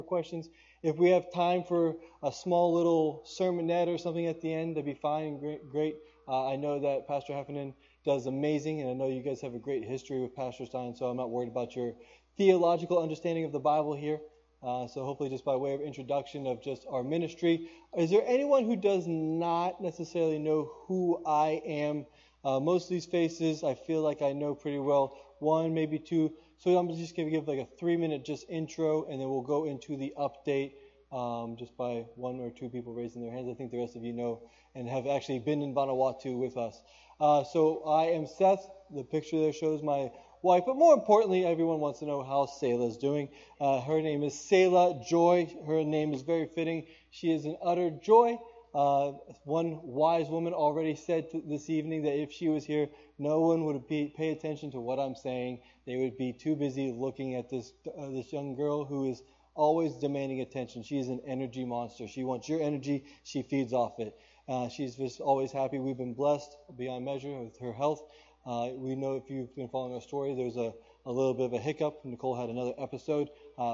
questions. If we have time for a small little sermonette or something at the end, that'd be fine. Great. I know that Pastor Heffernan does amazing, and I know you guys have a great history with Pastor Stein, so I'm not worried about your theological understanding of the Bible here. So hopefully just by way of introduction of just our ministry. Is there anyone who does not necessarily know who I am? Most of these faces I feel like I know pretty well. One, maybe two. So I'm just going to give like a 3-minute just intro, and then we'll go into the update just by one or two people raising their hands. I think the rest of you know and have actually been in Vanuatu with us. So I am Seth. The picture there shows my wife, but more importantly, everyone wants to know how Selah's doing. Her name is Selah Joy. Her name is very fitting. She is an utter joy. One wise woman already said this evening that if she was here, no one would pay attention to what I'm saying. They would be too busy looking at this young girl who is always demanding attention. She is an energy monster. She wants your energy. She feeds off it. She's just always happy. We've been blessed beyond measure with her health. We know if you've been following our story, there's a little bit of a hiccup. Nicole had another episode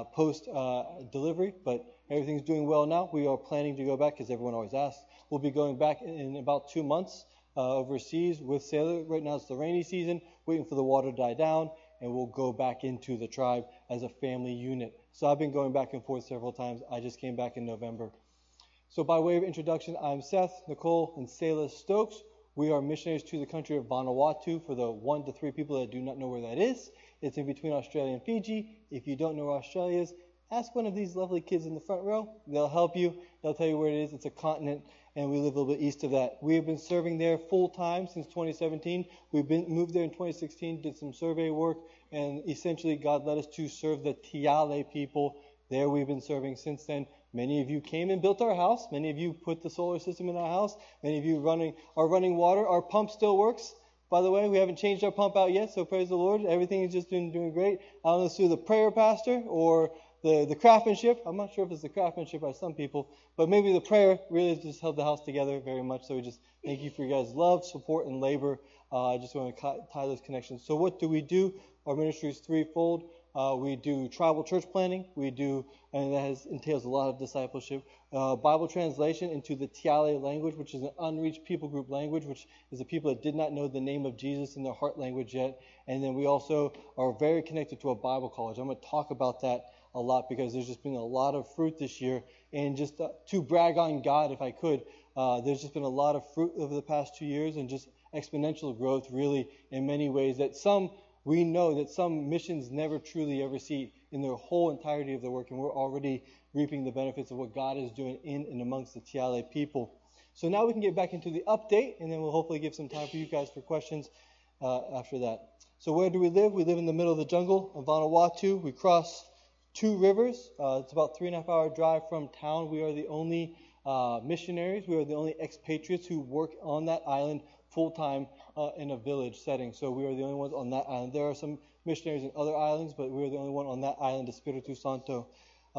post-delivery, but everything's doing well now. We are planning to go back, because everyone always asks. We'll be going back in about 2 months overseas with Selah. Right now it's the rainy season, waiting for the water to die down, and we'll go back into the tribe as a family unit. So I've been going back and forth several times. I just came back in November. So by way of introduction, I'm Seth, Nicole, and Selah Stokes. We are missionaries to the country of Vanuatu. For the 1 to 3 people that do not know where that is, it's in between Australia and Fiji. If you don't know where Australia is, ask one of these lovely kids in the front row. They'll help you. They'll tell you where it is. It's a continent, and we live a little bit east of that. We have been serving there full time since 2017. We've moved there in 2016, did some survey work, and essentially God led us to serve the Tiale people. There we've been serving since then. Many of you came and built our house. Many of you put the solar system in our house. Many of you are running water. Our pump still works. By the way, we haven't changed our pump out yet, so praise the Lord. Everything has just been doing great. I don't know if it's through the prayer pastor or the craftsmanship. I'm not sure if it's the craftsmanship by some people, but maybe the prayer really has just held the house together very much. So we just thank you for your guys' love, support, and labor. I just want to tie those connections. So what do? Our ministry is threefold. We do tribal church planning. We do, and that entails a lot of discipleship. Bible translation into the Tiale language, which is an unreached people group language, which is the people that did not know the name of Jesus in their heart language yet. And then we also are very connected to a Bible college. I'm going to talk about that a lot because there's just been a lot of fruit this year. And just to brag on God, if I could, there's just been a lot of fruit over the past 2 years and just exponential growth, really, in many ways that we know that some missions never truly ever see in their whole entirety of their work, and we're already reaping the benefits of what God is doing in and amongst the Tiale people. So now we can get back into the update, and then we'll hopefully give some time for you guys for questions after that. So where do we live? We live in the middle of the jungle of Vanuatu. We cross 2 rivers. It's about 3.5-hour drive from town. We are the only missionaries. We are the only expatriates who work on that island full-time in a village setting. So we are the only ones on that island. There are some missionaries in other islands, but we are the only one on that island, Espiritu Santo.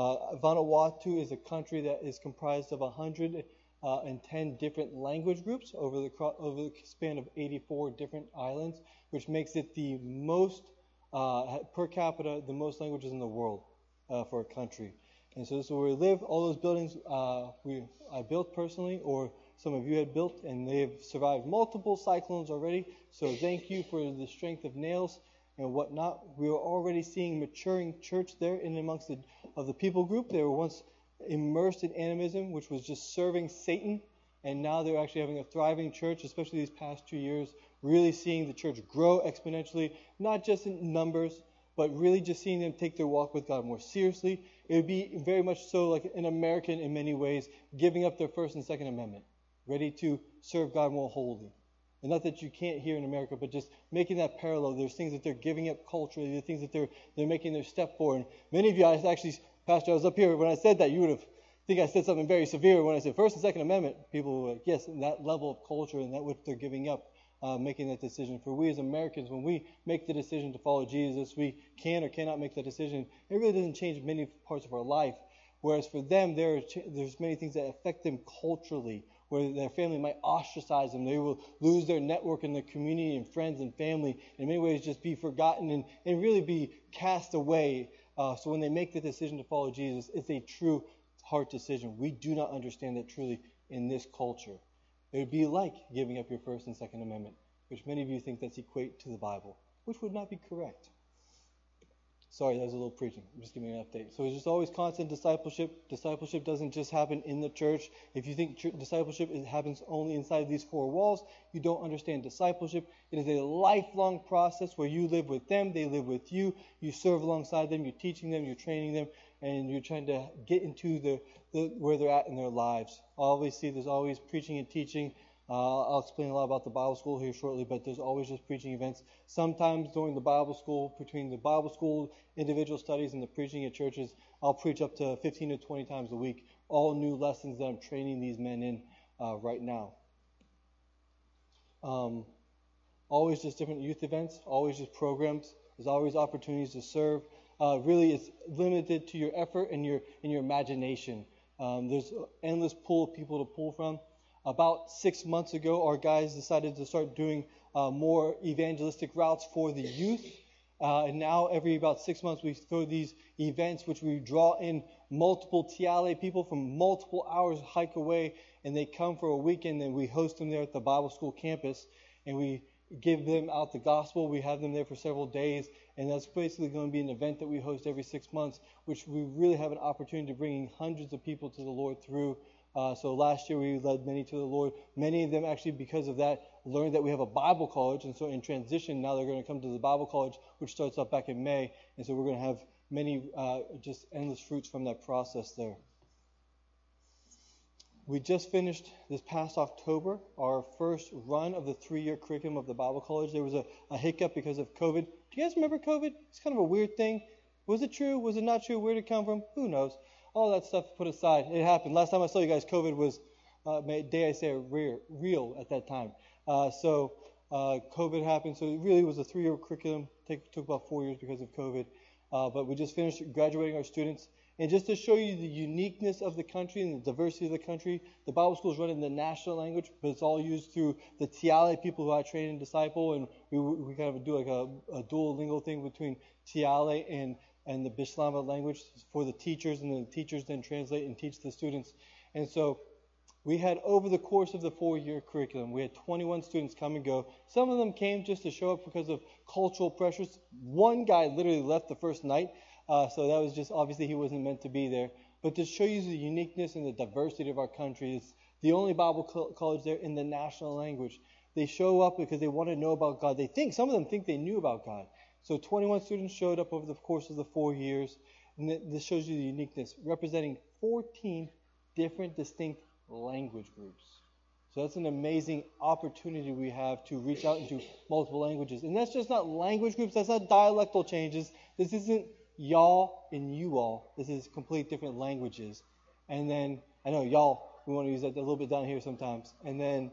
Vanuatu is a country that is comprised of 110 different language groups over the span of 84 different islands, which makes it the most, per capita, the most languages in the world for a country. And so this is where we live. All those buildings I built personally, or some of you had built, and they have survived multiple cyclones already. So thank you for the strength of nails and whatnot. We are already seeing maturing church there in amongst the people group. They were once immersed in animism, which was just serving Satan, and now they're actually having a thriving church, especially these past 2 years, really seeing the church grow exponentially, not just in numbers, but really just seeing them take their walk with God more seriously. It would be very much so like an American in many ways, giving up their First and Second Amendment, ready to serve God more wholly. And not that you can't hear in America, but just making that parallel. There's things that they're giving up culturally, the things that they're making their step for. And many of you, Pastor, I was up here when I said that, you would have think I said something very severe when I said First and Second Amendment. People were like, yes, and that level of culture and that what they're giving up, making that decision. For we as Americans, when we make the decision to follow Jesus, we can or cannot make that decision. It really doesn't change many parts of our life. Whereas for them, there's many things that affect them culturally, where their family might ostracize them. They will lose their network in their community and friends and family. In many ways, just be forgotten and really be cast away So when they make the decision to follow Jesus, it's a true heart decision. We do not understand that truly in this culture. It would be like giving up your First and Second Amendment, which many of you think that's equate to the Bible, which would not be correct. Sorry, that was a little preaching. I'm just giving you an update. So it's just always constant discipleship. Discipleship doesn't just happen in the church. If you think discipleship happens only inside these four walls, you don't understand discipleship. It is a lifelong process where you live with them, they live with you, you serve alongside them, you're teaching them, you're training them, and you're trying to get into the where they're at in their lives. Obviously, there's always preaching and teaching. I'll explain a lot about the Bible school here shortly, but there's always just preaching events. Sometimes during the Bible school, between the Bible school, individual studies, and the preaching at churches, I'll preach up to 15 to 20 times a week, all new lessons that I'm training these men in right now. Always just different youth events, always just programs. There's always opportunities to serve. Really, it's limited to your effort and your imagination. There's an endless pool of people to pull from. About 6 months ago, our guys decided to start doing more evangelistic routes for the youth. And now every about 6 months, we throw these events which we draw in multiple TLA people from multiple hours hike away, and they come for a weekend, and we host them there at the Bible school campus, and we give them out the gospel. We have them there for several days, and that's basically going to be an event that we host every 6 months, which we really have an opportunity to bring hundreds of people to the Lord through. So last year we led many to the Lord. Many of them actually, because of that, learned that we have a Bible college, and so in transition now they're going to come to the Bible college, which starts up back in May, and so we're going to have many just endless fruits from that process there. We just finished this past October our first run of the 3-year curriculum of the Bible college. There was a hiccup because of COVID. Do you guys remember COVID? It's kind of a weird thing. Was it true? Was it not true? Where did it come from? Who knows? All that stuff put aside. It happened. Last time I saw you guys, COVID was, dare I say, real at that time. So COVID happened. So it really was a 3-year curriculum. Took about 4 years because of COVID. But we just finished graduating our students. And just to show you the uniqueness of the country and the diversity of the country, the Bible school is run in the national language, but it's all used through the Tiale people who I train and disciple. And we kind of do like a dual lingual thing between Tiale and the Bislama language for the teachers, and the teachers then translate and teach the students. And so we had, over the course of the 4-year curriculum, we had 21 students come and go. Some of them came just to show up because of cultural pressures. One guy literally left the first night, so that was just, obviously he wasn't meant to be there. But to show you the uniqueness and the diversity of our country, it's the only Bible college there in the national language. They show up because they want to know about God. Some of them think they knew about God. So 21 students showed up over the course of the 4 years, and this shows you the uniqueness, representing 14 different distinct language groups. So that's an amazing opportunity we have to reach out into multiple languages. And that's just not language groups, that's not dialectal changes. This isn't y'all and you all. This is complete different languages. And then, I know y'all, we want to use that a little bit down here sometimes. And then,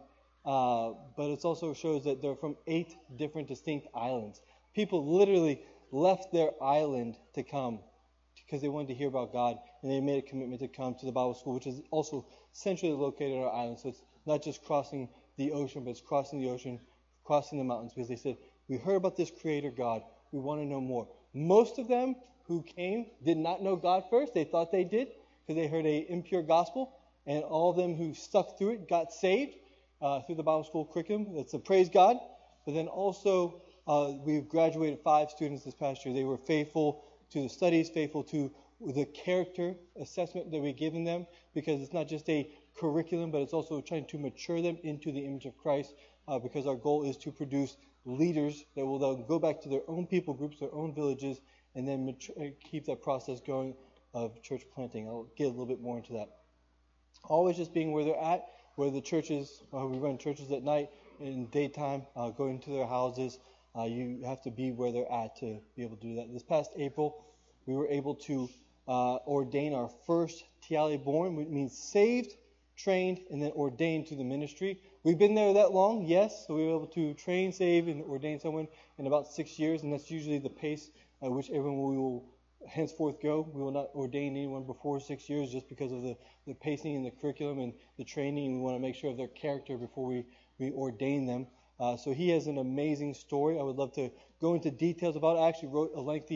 but it also shows that they're from 8 different distinct islands. People literally left their island to come because they wanted to hear about God, and they made a commitment to come to the Bible school, which is also centrally located on our island. So it's not just crossing the ocean, but it's crossing the ocean, crossing the mountains, because they said, we heard about this Creator God. We want to know more. Most of them who came did not know God first. They thought they did because they heard an impure gospel, and all of them who stuck through it got saved through the Bible school curriculum. That's a praise God. But then also, we've graduated 5 students this past year. They were faithful to the studies, faithful to the character assessment that we've given them, because it's not just a curriculum, but it's also trying to mature them into the image of Christ, because our goal is to produce leaders that will then go back to their own people groups, their own villages, and then keep that process going of church planting. I'll get a little bit more into that. Always just being where they're at, where the churches, we run churches at night, in daytime, going to their houses. You have to be where they're at to be able to do that. This past April, we were able to ordain our first Tiale born, which means saved, trained, and then ordained to the ministry. We've been there that long, yes, so we were able to train, save, and ordain someone in about 6 years, and that's usually the pace at which everyone will henceforth go. We will not ordain anyone before 6 years just because of the pacing and the curriculum and the training. We want to make sure of their character before we ordain them. So he has an amazing story. I would love to go into details about it. I actually wrote a lengthy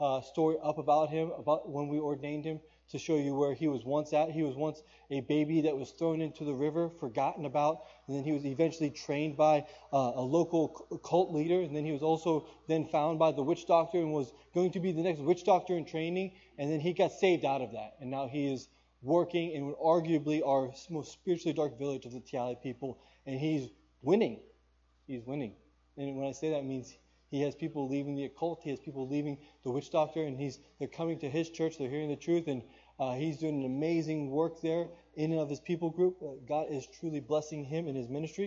story up about him, about when we ordained him, to show you where he was once at. He was once a baby that was thrown into the river, forgotten about, and then he was eventually trained by a local cult leader, and then he was also then found by the witch doctor and was going to be the next witch doctor in training, and then he got saved out of that, and now he is working in arguably our most spiritually dark village of the Tiali people, and he's winning. He's winning. And when I say that, it means he has people leaving the occult, he has people leaving the witch doctor, and they're coming to his church, they're hearing the truth, and he's doing an amazing work there in and of his people group. God is truly blessing him in his ministry.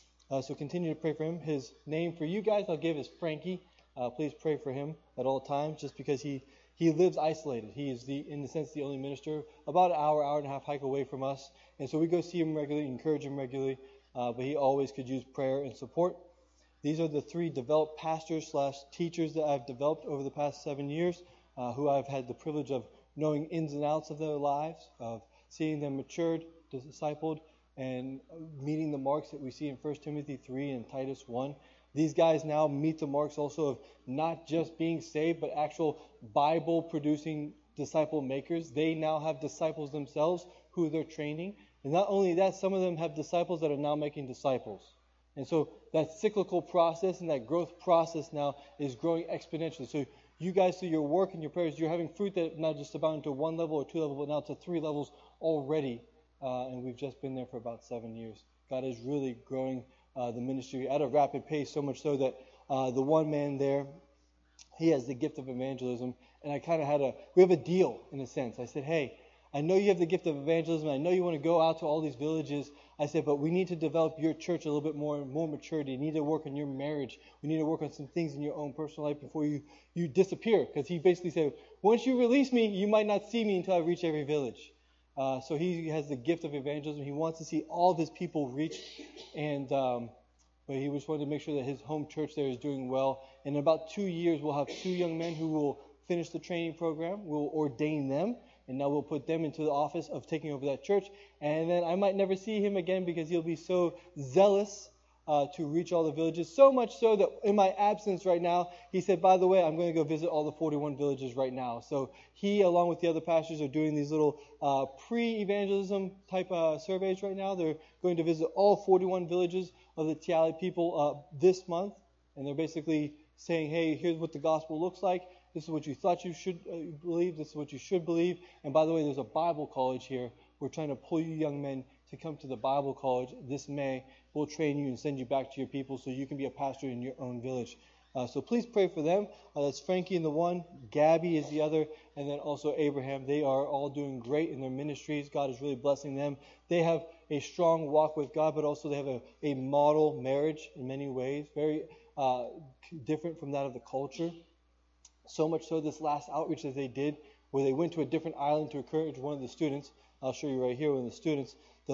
So continue to pray for him. His name for you guys I'll give is Frankie. Please pray for him at all times, just because he lives isolated. He is, in a sense, the only minister, about an hour and a half hike away from us. And so we go see him regularly, encourage him regularly, but he always could use prayer and support. These are the 3 developed pastors/teachers that I've developed over the past 7 years, who I've had the privilege of knowing ins and outs of their lives, of seeing them matured, discipled, and meeting the marks that we see in 1 Timothy 3 and Titus 1. These guys now meet the marks also of not just being saved, but actual Bible-producing disciple makers. They now have disciples themselves who they're training. And not only that, some of them have disciples that are now making disciples. And so that cyclical process and that growth process now is growing exponentially. So you guys, through your work and your prayers, you're having fruit that not just abound to 1 level or 2 levels, but now to 3 levels already. And we've just been there for about 7 years. God is really growing the ministry at a rapid pace, so much so that the one man there, he has the gift of evangelism. And I kind of we have a deal in a sense. I said, hey, I know you have the gift of evangelism. I know you want to go out to all these villages. I said, but we need to develop your church a little bit more maturity. You need to work on your marriage. We need to work on some things in your own personal life before you disappear. Because he basically said, once you release me, you might not see me until I reach every village. So he has the gift of evangelism. He wants to see all of his people reached. And but he just wanted to make sure that his home church there is doing well. In about 2 years, we'll have 2 young men who will finish the training program. We'll ordain them. And now we'll put them into the office of taking over that church. And then I might never see him again because he'll be so zealous to reach all the villages. So much so that in my absence right now, he said, by the way, I'm going to go visit all the 41 villages right now. So he, along with the other pastors, are doing these little pre-evangelism type surveys right now. They're going to visit all 41 villages of the Tiali people this month. And they're basically saying, hey, here's what the gospel looks like. This is what you thought you should believe. This is what you should believe. And by the way, there's a Bible college here. We're trying to pull you young men to come to the Bible college this May. We'll train you and send you back to your people so you can be a pastor in your own village. So please pray for them. That's Frankie in the one, Gabby is the other, and then also Abraham. They are all doing great in their ministries. God is really blessing them. They have a strong walk with God, but also they have a model marriage in many ways, very different from that of the culture. So much so this last outreach that they did, where they went to a different island to encourage one of the students. I'll show you right here, one of the students.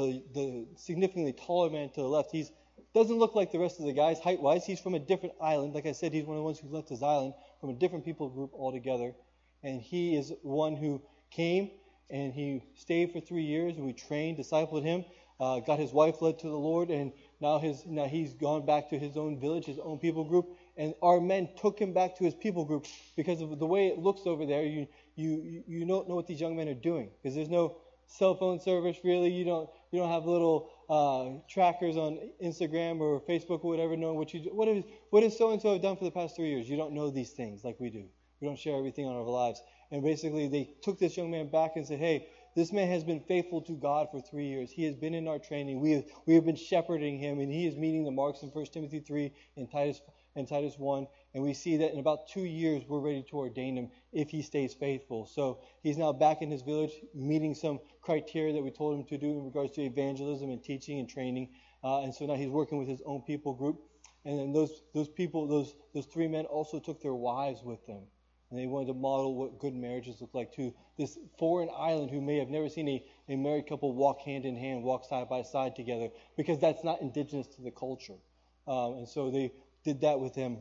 The significantly taller man to the left, he doesn't look like the rest of the guys height-wise. He's from a different island. Like I said, he's one of the ones who left his island from a different people group altogether. And he is one who came and he stayed for 3 years, and we trained, discipled him, got his wife led to the Lord, and now he's gone back to his own village, his own people group. And our men took him back to his people group because of the way it looks over there. You don't know what these young men are doing because there's no cell phone service really. You don't have little trackers on Instagram or Facebook or whatever, knowing what does so and so have done for the past 3 years. You don't know these things like we do. We don't share everything on our lives. And basically, they took this young man back and said, "Hey, this man has been faithful to God for 3 years. He has been in our training. We have been shepherding him, and he is meeting the marks in 1 Timothy 3 and Titus 1. And we see that in about 2 years, we're ready to ordain him if he stays faithful. So he's now back in his village, meeting some criteria that we told him to do in regards to evangelism and teaching and training. And so now he's working with his own people group. And then those people, those 3 men also took their wives with them. And they wanted to model what good marriages look like to this foreign island who may have never seen a married couple walk hand in hand, walk side by side together, because that's not indigenous to the culture. And so they did that with him.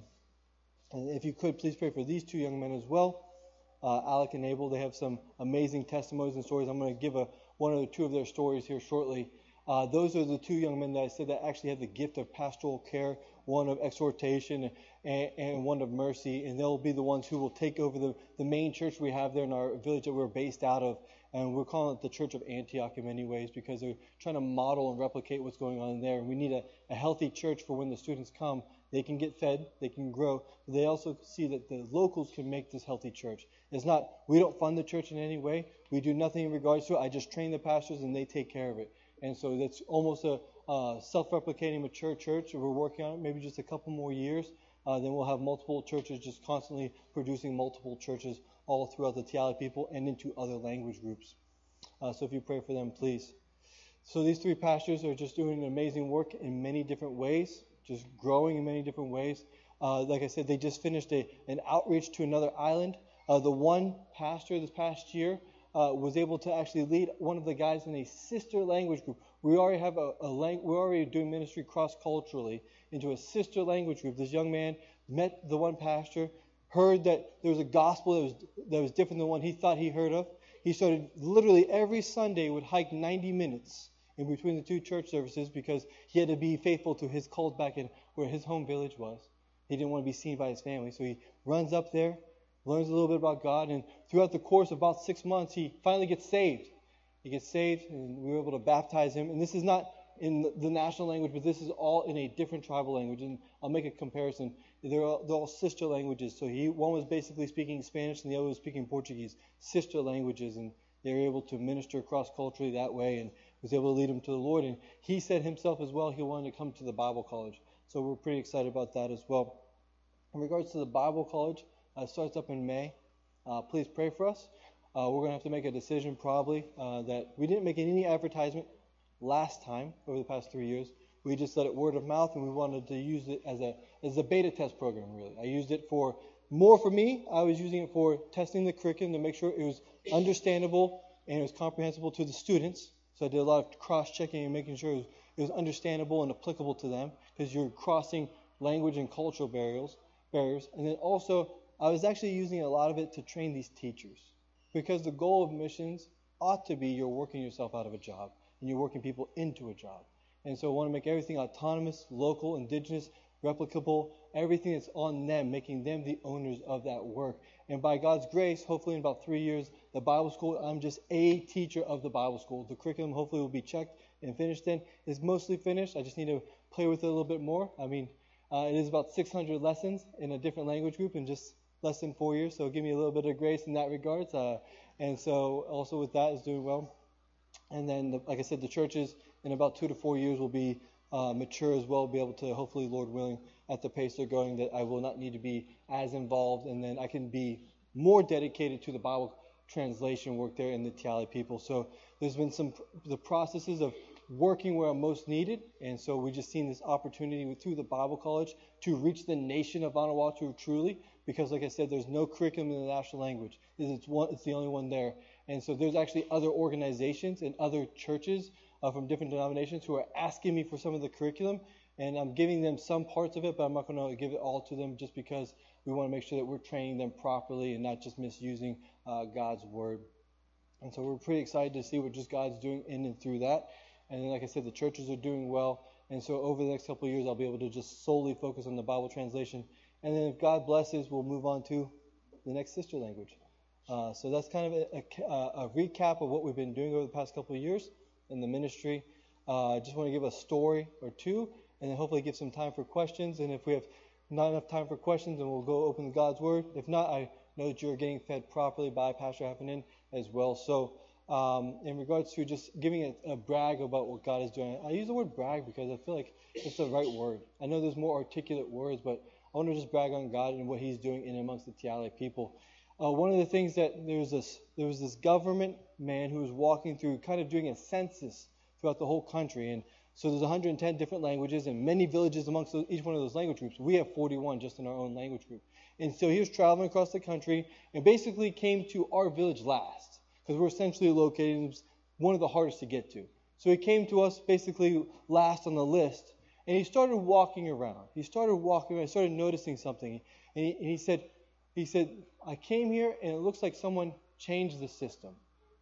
And if you could, please pray for these 2 young men as well, Alec and Abel. They have some amazing testimonies and stories. I'm going to give one or 2 of their stories here shortly. Those are the 2 young men that I said that actually have the gift of pastoral care one of exhortation and one of mercy, and they'll be the ones who will take over the main church we have there in our village that we're based out of, and we're calling it the Church of Antioch in many ways because they're trying to model and replicate what's going on there. And we need a healthy church for when the students come, they can get fed, they can grow, but they also see that the locals can make this healthy church. It's not, we don't fund the church in any way, we do nothing in regards to it, I just train the pastors and they take care of it. And so that's almost a self-replicating mature church. We're working on it, maybe just a couple more years. Then we'll have multiple churches just constantly producing multiple churches all throughout the Tiali people and into other language groups. So if you pray for them, please. So these three pastors are just doing an amazing work in many different ways, just growing in many different ways. Like I said, they just finished an outreach to another island. The one pastor this past year was able to actually lead one of the guys in a sister language group. We already have we're already doing ministry cross-culturally into a sister language group. This young man met the one pastor, heard that there was a gospel that was different than the one he thought he heard of. He started literally every Sunday would hike 90 minutes in between the two church services because he had to be faithful to his calls back in where his home village was. He didn't want to be seen by his family, so he runs up there, learns a little bit about God, and throughout the course of about 6 months, he finally gets saved. He gets saved, and we were able to baptize him. And this is not in the national language, but this is all in a different tribal language. And I'll make a comparison. They're all sister languages. So one was basically speaking Spanish, and the other was speaking Portuguese. Sister languages, and they were able to minister cross-culturally that way, and was able to lead them to the Lord. And he said himself as well he wanted to come to the Bible college. So we're pretty excited about that as well. In regards to the Bible college, it starts up in May. Please pray for us. We're going to have to make a decision probably that we didn't make any advertisement last time over the past 3 years. We just let it word of mouth, and we wanted to use it as a beta test program, really. I used it more for me. I was using it for testing the curriculum to make sure it was understandable and it was comprehensible to the students. So I did a lot of cross-checking and making sure it was understandable and applicable to them because you're crossing language and cultural barriers. And then also, I was actually using a lot of it to train these teachers because the goal of missions ought to be you're working yourself out of a job and you're working people into a job. And so I want to make everything autonomous, local, indigenous, replicable, everything that's on them, making them the owners of that work. And by God's grace, hopefully in about 3 years, the Bible school, I'm just a teacher of the Bible school. The curriculum hopefully will be checked and finished then. It's mostly finished. I just need to play with it a little bit more. I mean, it is about 600 lessons in a different language group in just less than 4 years, so give me a little bit of grace in that regards. And so also with that is doing well. And then, like I said, the churches in about 2 to 4 years will be mature as well, be able to, hopefully, Lord willing, at the pace they're going, that I will not need to be as involved, and then I can be more dedicated to the Bible translation work there in the Tiali people. So there's been the processes of working where I'm most needed, and so we've just seen this opportunity through the Bible College to reach the nation of Vanuatu truly, because like I said, there's no curriculum in the national language. It's the only one there. And so there's actually other organizations and other churches from different denominations who are asking me for some of the curriculum, and I'm giving them some parts of it, but I'm not going to give it all to them just because we want to make sure that we're training them properly and not just misusing God's word. And so we're pretty excited to see what just God's doing in and through that. And then, like I said, the churches are doing well. And so over the next couple of years, I'll be able to just solely focus on the Bible translation. And then if God blesses, we'll move on to the next sister language. So that's kind of a recap of what we've been doing over the past couple of years in the ministry. I just want to give a story or two, and then hopefully give some time for questions. And if we have not enough time for questions, then we'll go open God's Word. If not, I know that you're getting fed properly by Pastor Heffernan as well. So in regards to just giving a brag about what God is doing, I use the word brag because I feel like it's the right word. I know there's more articulate words, but I want to just brag on God and what He's doing in amongst the Tiali people. One of the things that there was this government man who was walking through, kind of doing a census throughout the whole country, and so there's 110 different languages and many villages amongst each one of those language groups. We have 41 just in our own language group. And so he was traveling across the country and basically came to our village last because we're essentially located in one of the hardest to get to. So he came to us basically last on the list, and he started walking around. I started noticing something, and he said, I came here and it looks like someone changed the system.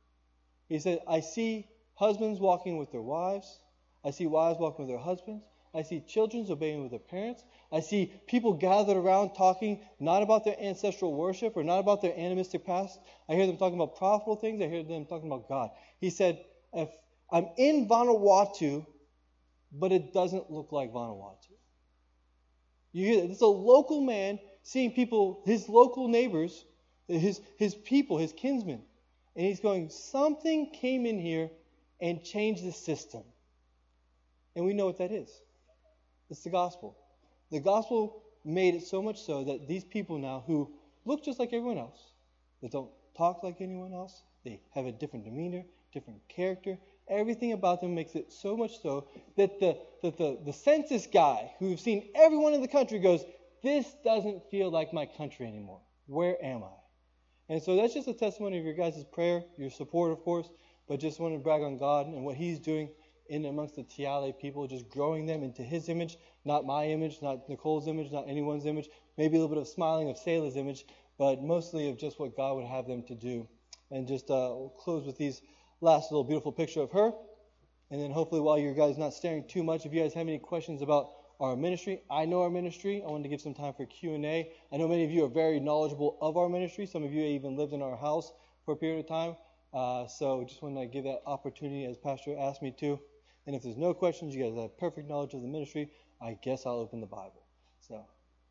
He said, I see husbands walking with their wives. I see wives walking with their husbands. I see children obeying with their parents. I see people gathered around talking not about their ancestral worship or not about their animistic past. I hear them talking about profitable things. I hear them talking about God. He said, if I'm in Vanuatu, but it doesn't look like Vanuatu. You hear that? It's a local man seeing people, his local neighbors, his people, his kinsmen. And he's going, something came in here and changed the system. And we know what that is. It's the gospel. The gospel made it so much so that these people now who look just like everyone else, they don't talk like anyone else, they have a different demeanor, different character, everything about them makes it so much so that the census guy who's seen everyone in the country goes, this doesn't feel like my country anymore. Where am I? And so that's just a testimony of your guys' prayer, your support, of course, but just want to brag on God and what He's doing in amongst the Tiale people, just growing them into His image, not my image, not Nicole's image, not anyone's image, maybe a little bit of smiling of Selah's image, but mostly of just what God would have them to do. And just we'll close with these last little beautiful picture of her. And then hopefully while you guys not staring too much, if you guys have any questions about our ministry, I know our ministry. I wanted to give some time for Q&A. I know many of you are very knowledgeable of our ministry. Some of you even lived in our house for a period of time. So just wanted to give that opportunity as Pastor asked me to. And if there's no questions, you guys have perfect knowledge of the ministry, I guess I'll open the Bible. So,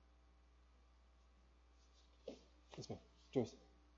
yes, ma'am. Joyce.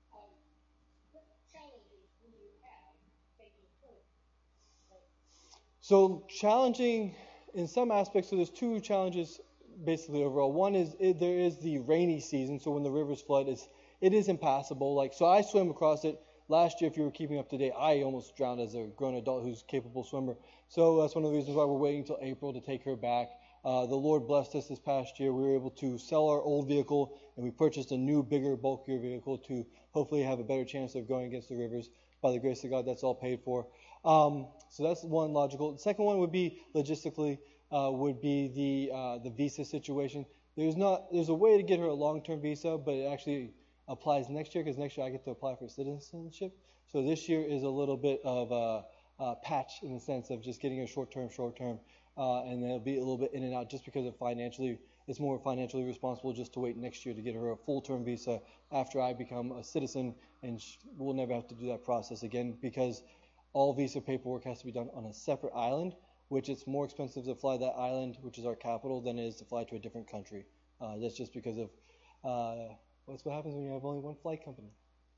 So challenging in some aspects, so there's two challenges basically overall. One is there is the rainy season, so when the rivers flood, it is impassable. So I swim across it. Last year, if you were keeping up to date, I almost drowned as a grown adult who's a capable swimmer. So that's one of the reasons why we're waiting until April to take her back. The Lord blessed us this past year. We were able to sell our old vehicle, and we purchased a new, bigger, bulkier vehicle to hopefully have a better chance of going against the rivers. By the grace of God, that's all paid for. So that's one logical. The second one would be logistically, would be the visa situation. There's a way to get her a long-term visa, but it actually applies next year because next year I get to apply for citizenship. So this year is a little bit of a patch in the sense of just getting her short-term, and then it'll be a little bit in and out just because of financially. It's more financially responsible just to wait next year to get her a full-term visa after I become a citizen, and we'll never have to do that process again because all visa paperwork has to be done on a separate island, which it's more expensive to fly that island, which is our capital, than it is to fly to a different country. That's just because of that's what happens when you have only one flight company.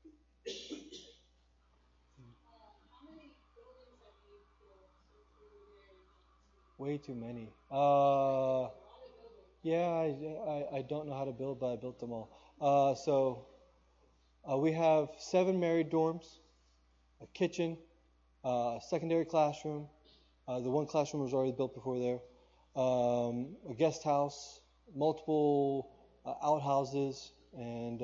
Way too many. Yeah, I don't know how to build, but I built them all. So we have 7 married dorms, a kitchen, a secondary classroom. The one classroom was already built before there. A guest house, multiple outhouses, and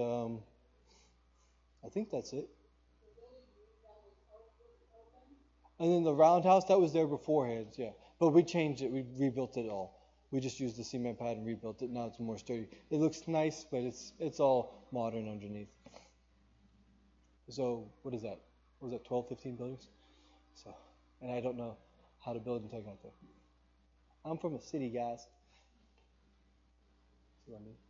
I think that's it. And then the roundhouse, that was there beforehand, yeah. But we changed it. We rebuilt it all. We just used the cement pad and rebuilt it. Now it's more sturdy. It looks nice, but it's all modern underneath. So what is that? What was that, 12, 15 buildings? So, and I don't know how to build until I got there. I'm from a city, guys. See what I mean?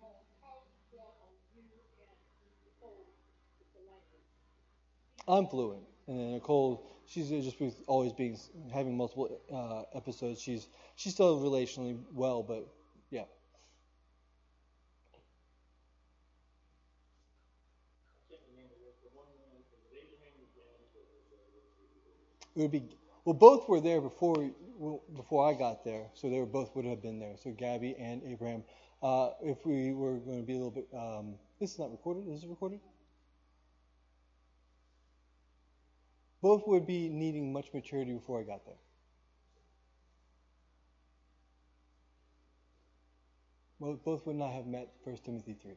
I'm fluent, and then Nicole, she's just always having multiple episodes. She's still relationally well, but yeah. It would be both were there before I got there, so they both would have been there. So Gabby and Abraham. If we were going to be a little bit, this is not recorded. Is it recorded? Both would be needing much maturity before I got there. Both would not have met 1 Timothy 3.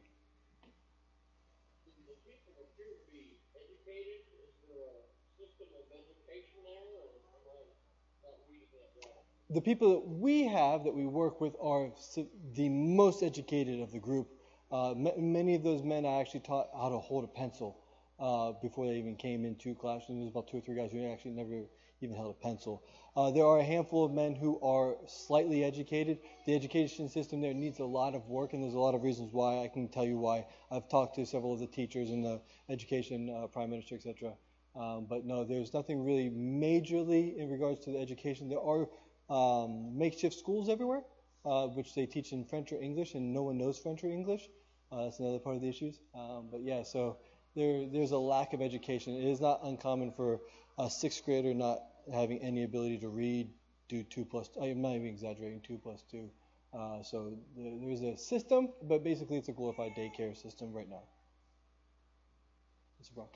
The people that we have that we work with are the most educated of the group. Many of those men I actually taught how to hold a pencil. before they even came into classrooms. There's about 2 or 3 guys who actually never even held a pencil. There are a handful of men who are slightly educated. The education system there needs a lot of work, and there's a lot of reasons why. I can tell you why. I've talked to several of the teachers and the education prime minister, etc. But no, there's nothing really majorly in regards to the education. There are makeshift schools everywhere, which they teach in French or English, and no one knows French or English. That's another part of the issues. But yeah, so there's a lack of education. It is not uncommon for a sixth grader not having any ability to read, do 2 plus. I'm not even exaggerating, 2 plus 2. So there's a system, but basically it's a glorified daycare system right now. Mr. Brock.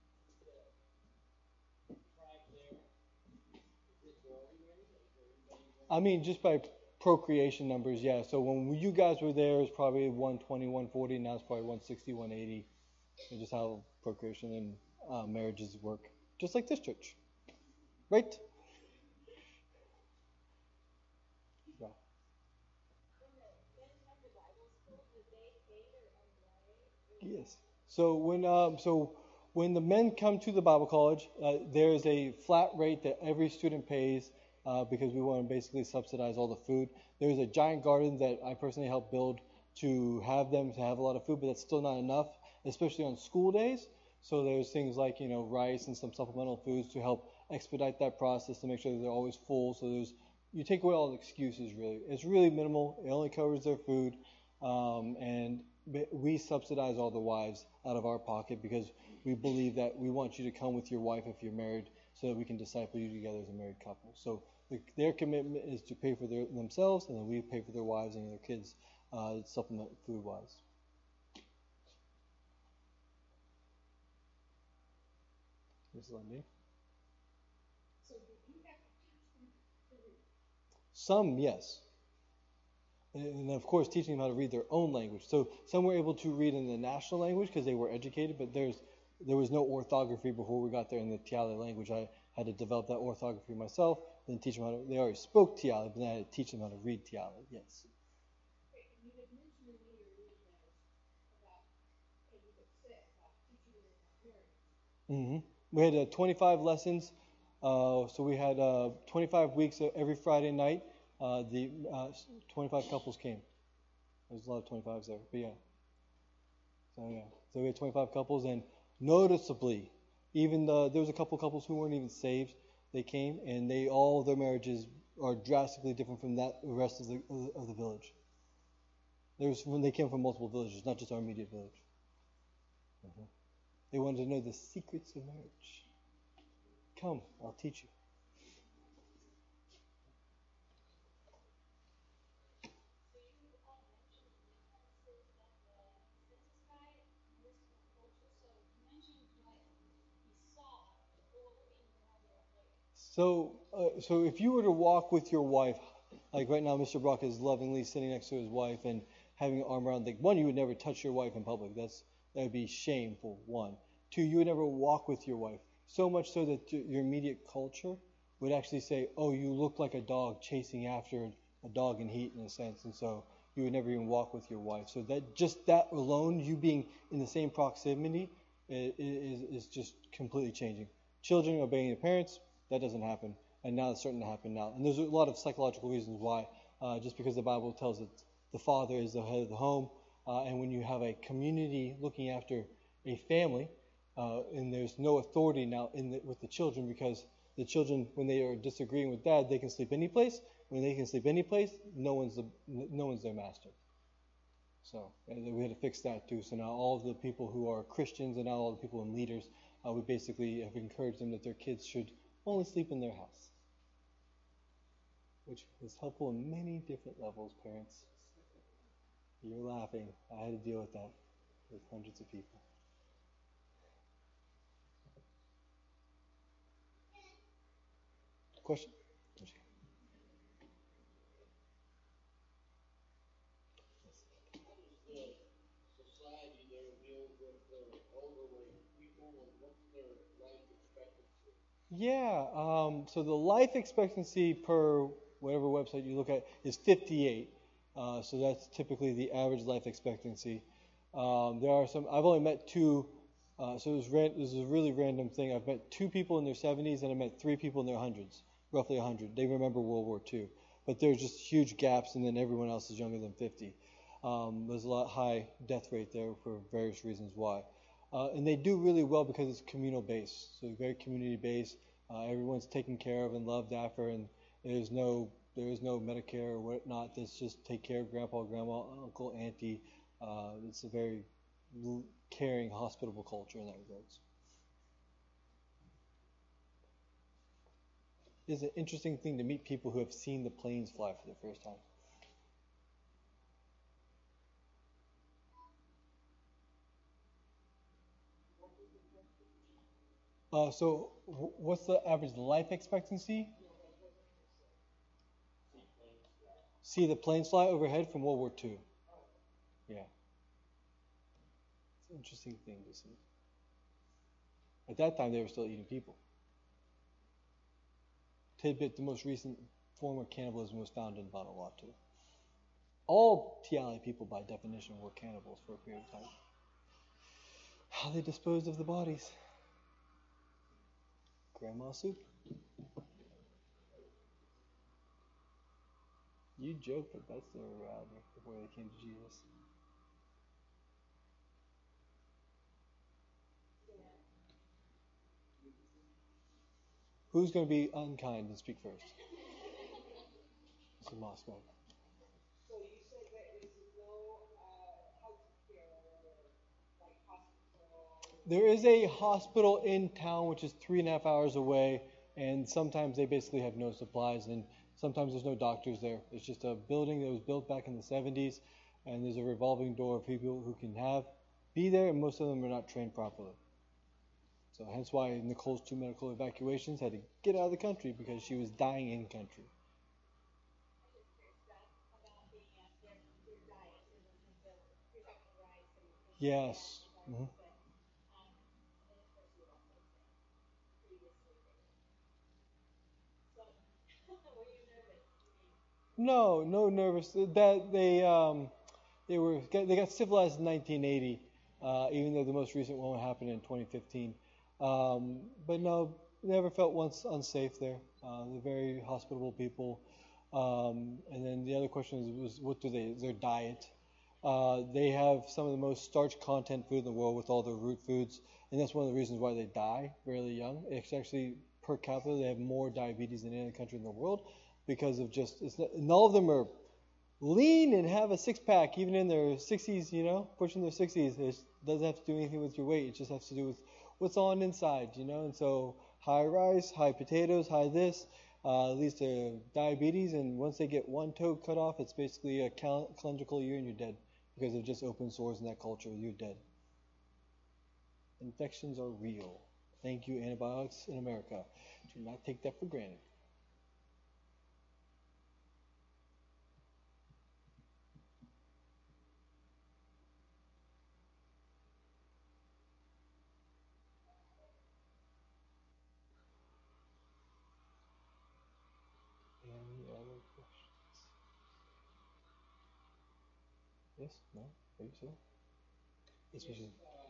I mean, just by procreation numbers, yeah. So when you guys were there, it was probably 120, 140. Now it's probably 160, 180. And just how procreation and marriages work. Just like this church. Right? Yeah. Yes. So when the men come to the Bible college, there is a flat rate that every student pays because we want to basically subsidize all the food. There's a giant garden that I personally helped build to have them to have a lot of food, but that's still not enough, especially on school days. So there's things like rice and some supplemental foods to help expedite that process to make sure that they're always full. So you take away all the excuses really. It's really minimal. It only covers their food, and we subsidize all the wives out of our pocket because we believe that we want you to come with your wife if you're married so that we can disciple you together as a married couple. So their commitment is to pay for themselves, and then we pay for their wives and their kids supplement food-wise. Ms. Lundy? So do you have to teach them to read? Some, yes. And of course, teaching them how to read their own language. So some were able to read in the national language because they were educated, but there was no orthography before we got there in the Tiale language. I had to develop that orthography myself, then teach them how to. They already spoke Tiale, but then I had to teach them how to read Tiale. Yes. Okay, and you had mentioned in one of your emails about, and you had said about teaching them about marriage. We had 25 lessons. So we had 25 weeks every Friday night. The 25 couples came. There's a lot of 25s there, but yeah. So we had 25 couples, and noticeably, even there was a couple couples who weren't even saved. They came, and all their marriages are drastically different from the rest of the village. They came from multiple villages, not just our immediate village. Mm-hmm. They wanted to know the secrets of marriage. Come, I'll teach you. So if you were to walk with your wife, like right now, Mr. Brock is lovingly sitting next to his wife and having an arm around. Like, one, you would never touch your wife in public. That would be shameful. 1. 2, you would never walk with your wife. So much so that your immediate culture would actually say, "Oh, you look like a dog chasing after a dog in heat," in a sense, and so you would never even walk with your wife. So that alone, you being in the same proximity, is just completely changing. Children obeying their parents. That doesn't happen, and now it's starting to happen now. And there's a lot of psychological reasons why. Just because the Bible tells us the father is the head of the home, and when you have a community looking after a family, and there's no authority now with the children, because the children, when they are disagreeing with dad, they can sleep any place. When they can sleep any place, no one's their master. So we had to fix that too. So now all of the people who are Christians and now all the people in leaders, we basically have encouraged them that their kids should only sleep in their house, which is helpful in many different levels, parents. You're laughing. I had to deal with that with hundreds of people. Question? Yeah, so the life expectancy per whatever website you look at is 58. So that's typically the average life expectancy. There are some, I've only met 2 So this is a really random thing. I've met 2 people in their 70s and I met 3 people in their hundreds, roughly 100. They remember World War II, but there's just huge gaps, and then everyone else is younger than 50. There's a lot high death rate there for various reasons why. And they do really well because it's communal based, so very community based. Everyone's taken care of and loved after, and there is no Medicare or whatnot. It's just take care of grandpa, grandma, uncle, auntie. It's a very caring, hospitable culture in that regards. It's an interesting thing to meet people who have seen the planes fly for the first time. So what's the average life expectancy? See the planes fly overhead from World War II. Yeah, it's an interesting thing to see. At that time, they were still eating people. Tidbit: the most recent form of cannibalism was found in Vanuatu. All Tiali people, by definition, were cannibals for a period of time. How they disposed of the bodies? Grandma soup. You joke, but that's their reality before they came to Jesus. Who's going to be unkind and speak first? Mr. Moscow. So you said that there's no health care, like hospital. There is a hospital in town which is 3.5 hours away, and sometimes they basically have no supplies, and sometimes there's no doctors there. It's just a building that was built back in the 70s, and there's a revolving door of people who can be there, and most of them are not trained properly. So hence why Nicole's 2 medical evacuations had to get out of the country because she was dying in country. Yes. Mm-hmm. No nervous. That they got civilized in 1980, even though the most recent one happened in 2015. But no, never felt once unsafe there. They're very hospitable people. And then the other question was what do they? Their diet. They have some of the most starch content food in the world with all their root foods, and that's one of the reasons why they die really young. It's actually per capita they have more diabetes than any other country in the world because of and all of them are lean and have a six-pack even in their 60s, pushing their 60s. It doesn't have to do anything with your weight. It just has to do with what's on inside, and so high rice, high potatoes, high this, leads to diabetes, and once they get one toe cut off, it's basically a calendrical year and you're dead because of just open sores in that culture. You're dead. Infections are real. Thank you, antibiotics in America. Do not take that for granted. Any other questions? Yes? No? Are you sure? Yes, we should.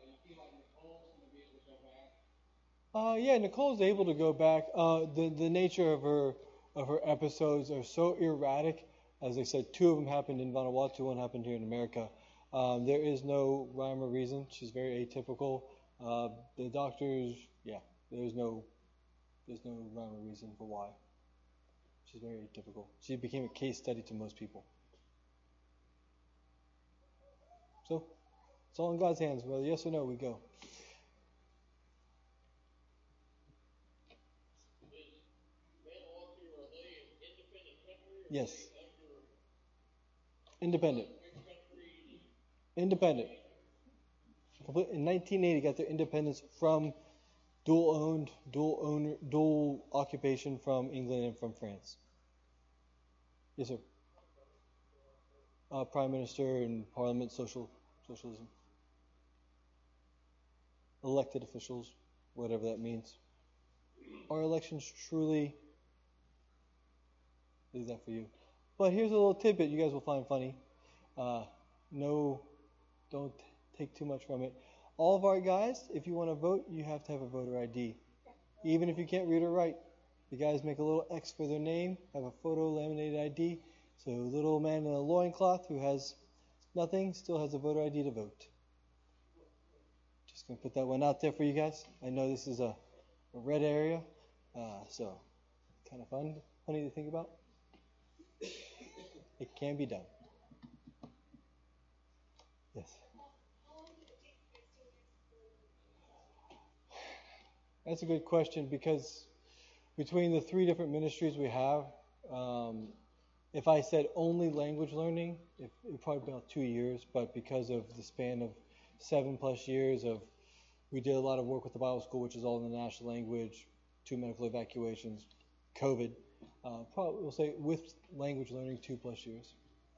Yeah, Nicole's able to go back. The nature of her episodes are so erratic. As I said, 2 of them happened in Vanuatu, 1 happened here in America. There is no rhyme or reason. She's very atypical. The doctors, there's no rhyme or reason for why. She's very atypical. She became a case study to most people. So, it's all in God's hands. Whether yes or no, we go. Yes. Independent. Independent. In 1980, got their independence from dual occupation from England and from France. Yes, sir. Prime Minister and Parliament, socialism. Elected officials, whatever that means. Are elections truly? Leave that for you. But here's a little tidbit you guys will find funny. No, don't take too much from it. all of our guys, if you want to vote, you have to have a voter ID. Even if you can't read or write, the guys make a little X for their name, have a photo laminated ID. So a little man in a loincloth who has nothing still has a voter ID to vote. Just going to put that one out there for you guys. I know this is a red area, so kind of funny to think about. It can be done. Yes. That's a good question, because between the 3 different ministries we have, if I said only language learning, it would probably be about 2 years. But because of the span of 7+ years we did a lot of work with the Bible school, which is all in the national language, 2 medical evacuations, COVID. Probably we'll say with language learning 2+ years.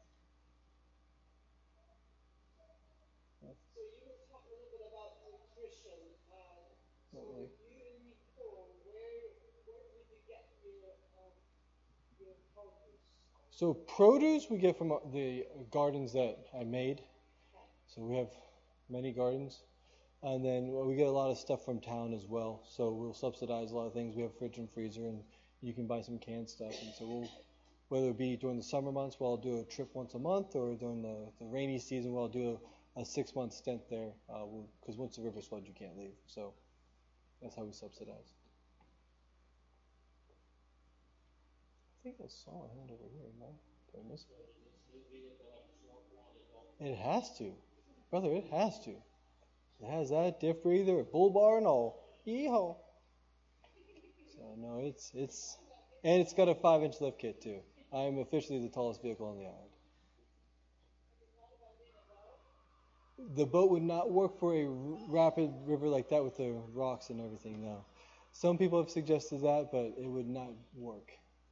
So you were talking a little bit about nutrition. So you and Nicole, where did you get your produce? So produce we get from the gardens that I made. So we have many gardens. And then we get a lot of stuff from town as well. So we'll subsidize a lot of things. We have fridge and freezer, and you can buy some canned stuff. And so we'll, whether it be during the summer months, where I'll do a trip once a month, or during the rainy season, where I'll do a 6-month stint there. Because once the river's flood, you can't leave. So that's how we subsidize. I think I saw a hand over here. No? Did I miss it? It has to. Brother, it has to. It has that, diff breather, a bull bar and all. Yeehaw. So no, and it's got a 5-inch lift kit too. I am officially the tallest vehicle on the island. The boat would not work for a rapid river like that with the rocks and everything, no. Some people have suggested that, but it would not work.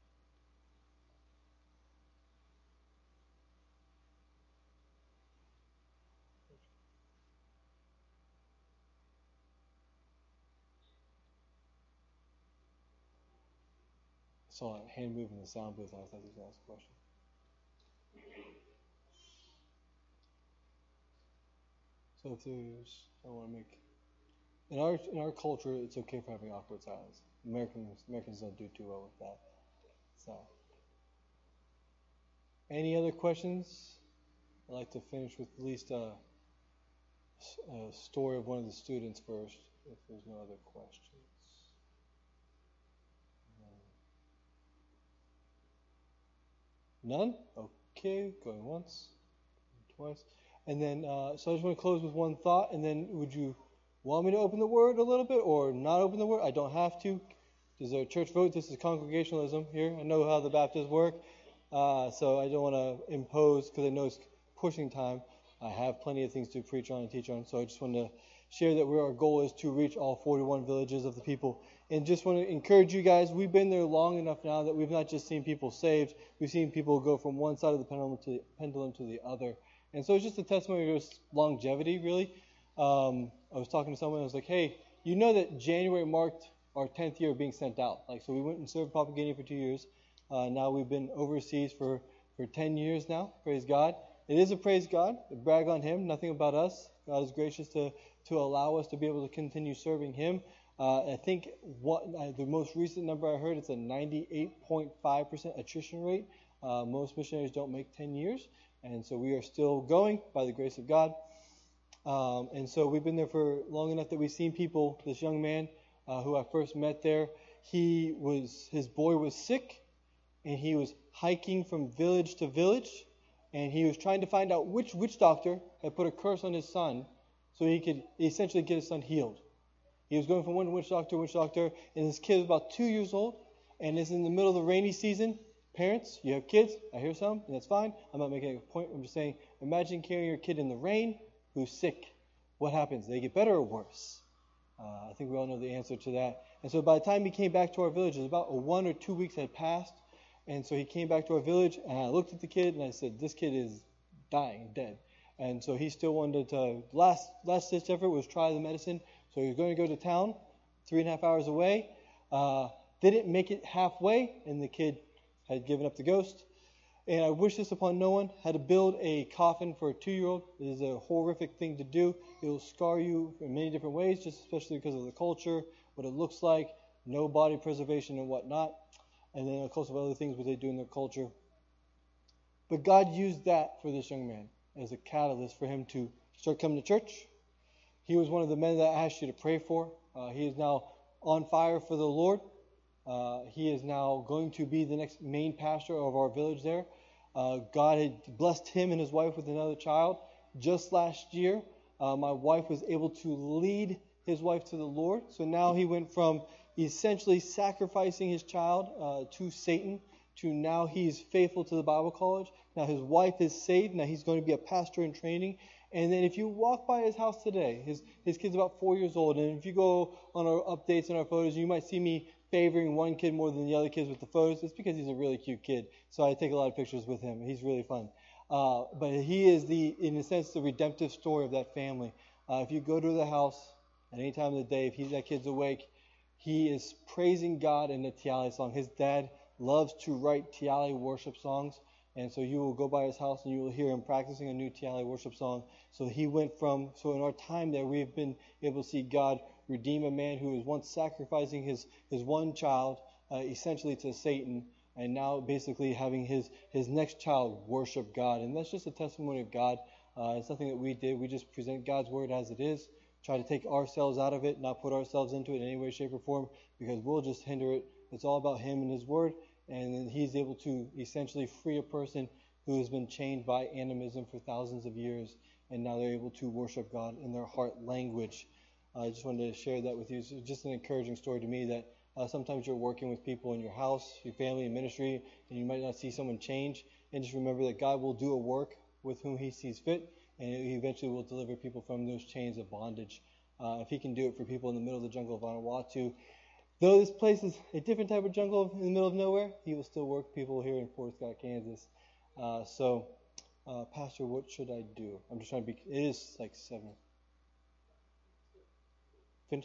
I saw a hand move in the sound booth. I thought he was going to ask a question. So if there's, I want to make, in our culture, it's okay for having awkward silence. Americans don't do too well with that. So, any other questions? I'd like to finish with at least a story of one of the students first, if there's no other questions. None? Okay, going once, twice. And then, so I just want to close with one thought, and then would you want me to open the word a little bit or not open the word? I don't have to. This is a church vote. This is congregationalism here. I know how the Baptists work, so I don't want to impose, because I know it's pushing time. I have plenty of things to preach on and teach on, so I just want to share that our goal is to reach all 41 villages of the people. And just want to encourage you guys, we've been there long enough now that we've not just seen people saved, we've seen people go from one side of the pendulum to the other. And so it's just a testimony of longevity, really. I was talking to someone, I was like, hey, you know that January marked our 10th year of being sent out. So we went and served Papua Guinea for 2 years. Now we've been overseas for 10 years now, praise God. It is a praise God, a brag on Him, nothing about us. God is gracious to allow us to be able to continue serving Him. I think the most recent number I heard, it's a 98.5% attrition rate. Most missionaries don't make 10 years, and so we are still going by the grace of God. And so we've been there for long enough that we've seen people. This young man who I first met there, his boy was sick, and he was hiking from village to village, and he was trying to find out which witch doctor had put a curse on his son so he could essentially get his son healed. He was going from one witch doctor to witch doctor, and his kid was about 2 years old, and it's in the middle of the rainy season. Parents, you have kids, I hear some, and that's fine. I'm not making a point, I'm just saying, imagine carrying your kid in the rain who's sick. What happens? They get better or worse? I think we all know the answer to that. And so by the time he came back to our village, it was about 1 or 2 weeks had passed, and so he came back to our village, and I looked at the kid, and I said, this kid is dying, dead. And so he still wanted to, last ditch effort was try the medicine. So he was going to go to town, 3.5 hours away. Didn't make it halfway, and the kid had given up the ghost. and I wish this upon no one, had to build a coffin for a 2-year-old. It is a horrific thing to do. It will scar you in many different ways, just especially because of the culture, what it looks like, no body preservation and whatnot, and then of course of other things what they do in their culture. But God used that for this young man as a catalyst for him to start coming to church. He was one of the men that I asked you to pray for. He is now on fire for the Lord. He is now going to be the next main pastor of our village there. God had blessed him and his wife with another child just last year. My wife was able to lead his wife to the Lord. So now he went from essentially sacrificing his child to Satan to now he's faithful to the Bible college. Now his wife is saved. Now he's going to be a pastor in training. And then if you walk by his house today, his kid's about 4 years old. And if you go on our updates and our photos, you might see me favoring one kid more than the other kids with the photos. It's because he's a really cute kid. So I take a lot of pictures with him. He's really fun. But he is in a sense, the redemptive story of that family. If you go to the house at any time of the day, if that kid's awake, he is praising God in the Tiali song. His dad loves to write Tiali worship songs. And so you will go by his house and you will hear him practicing a new Tiali worship song. So in our time there, we've been able to see God redeem a man who was once sacrificing his one child essentially to Satan, and now basically having his next child worship God. And that's just a testimony of God. It's nothing that we did. We just present God's word as it is, try to take ourselves out of it, not put ourselves into it in any way, shape, or form, because we'll just hinder it. It's all about him and his word, and then he's able to essentially free a person who has been chained by animism for thousands of years, and now they're able to worship God in their heart language. I just wanted to share that with you. It's just an encouraging story to me that sometimes you're working with people in your house, your family, and ministry, and you might not see someone change. And just remember that God will do a work with whom he sees fit, and he eventually will deliver people from those chains of bondage. If he can do it for people in the middle of the jungle of Vanuatu, though this place is a different type of jungle in the middle of nowhere, he will still work people here in Fort Scott, Kansas. Pastor, what should I do? I'm just trying to be. It is like 7. Finish.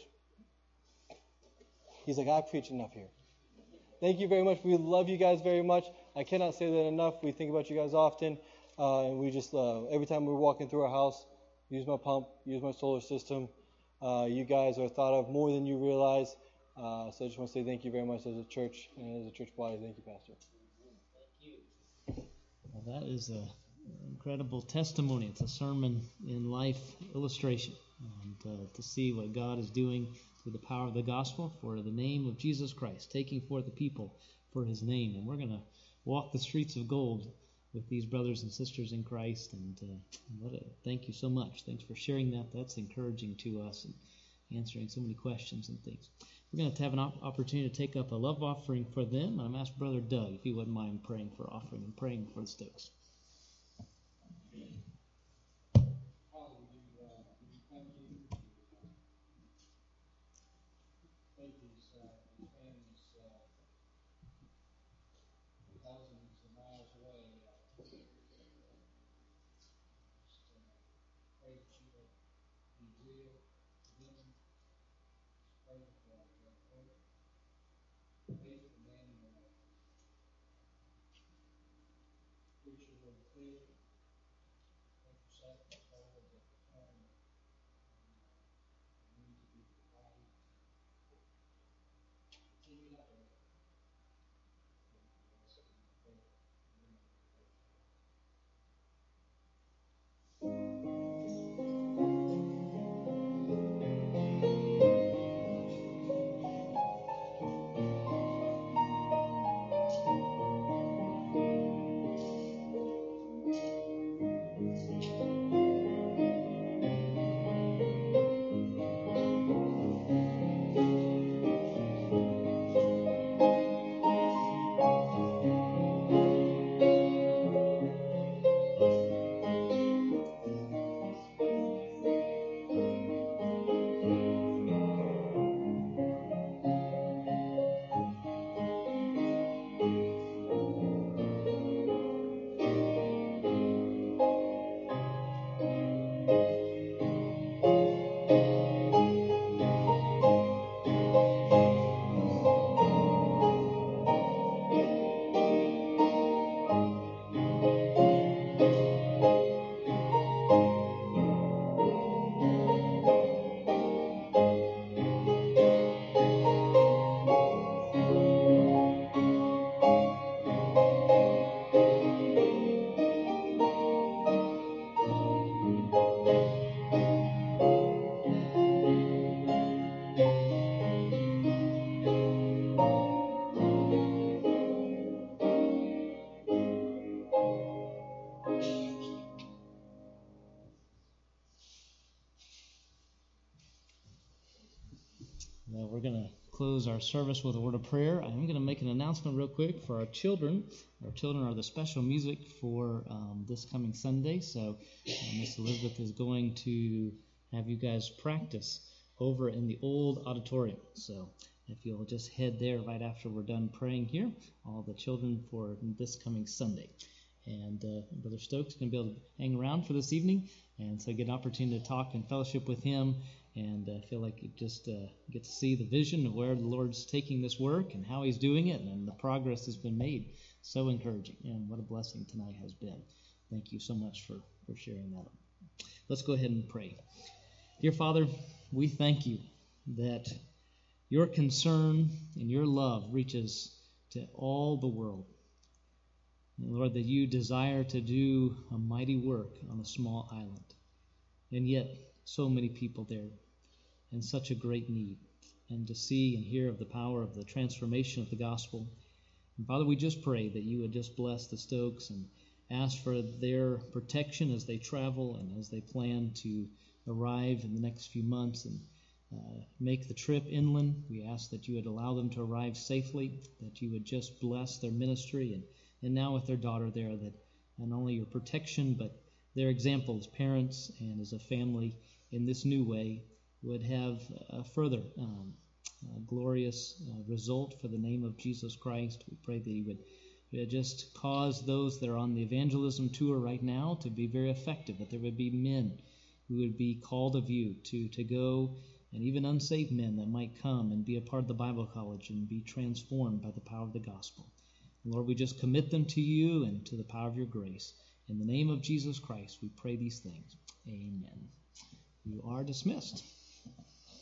He's like, I preach enough here. Thank you very much. We love you guys very much. I cannot say that enough. We think about you guys often. And we just, every time we're walking through our house, use my pump, use my solar system. You guys are thought of more than you realize. So I just want to say thank you very much as a church and as a church body. Thank you, Pastor. Thank you. Well, that is an incredible testimony. It's a sermon in life illustration. And to see what God is doing through the power of the gospel for the name of Jesus Christ, taking forth the people for his name. And we're going to walk the streets of gold with these brothers and sisters in Christ. And thank you so much. Thanks for sharing that. That's encouraging to us and answering so many questions and things. We're going to have an opportunity to take up a love offering for them. I'm asked Brother Doug if he wouldn't mind praying for offering and praying for the Stokes. close our service with a word of prayer. I'm going to make an announcement real quick for our children. Our children are the special music for this coming Sunday. So Miss Elizabeth is going to have you guys practice over in the old auditorium. So if you'll just head there right after we're done praying here, all the children for this coming Sunday. And Brother Stokes is going to be able to hang around for this evening, and so get an opportunity to talk and fellowship with him, and feel like you just get to see the vision of where the Lord's taking this work and how he's doing it, and the progress has been made. So encouraging, and what a blessing tonight has been. Thank you so much for sharing that. Let's go ahead and pray. Dear Father, we thank you that your concern and your love reaches to all the world. And Lord, that you desire to do a mighty work on a small island. And yet, so many people there, and such a great need. And to see and hear of the power of the transformation of the gospel. And Father, we just pray that you would just bless the Stokes and ask for their protection as they travel and as they plan to arrive in the next few months and make the trip inland. We ask that you would allow them to arrive safely, that you would just bless their ministry, and now with their daughter there, that not only your protection, but their example as parents and as a family in this new way would have a further glorious result for the name of Jesus Christ. We pray that you would just cause those that are on the evangelism tour right now to be very effective, that there would be men who would be called of you to go, and even unsaved men that might come and be a part of the Bible college and be transformed by the power of the gospel. Lord, we just commit them to you and to the power of your grace. In the name of Jesus Christ, we pray these things. Amen. You are dismissed.